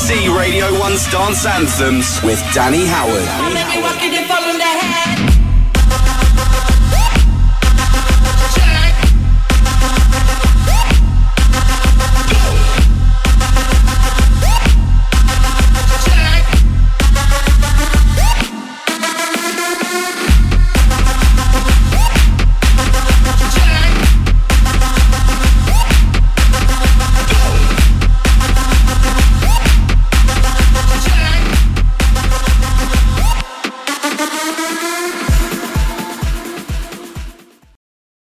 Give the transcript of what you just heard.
BBC Radio 1's Dance Anthems with Danny Howard. I'll make you rock it and fall in the head.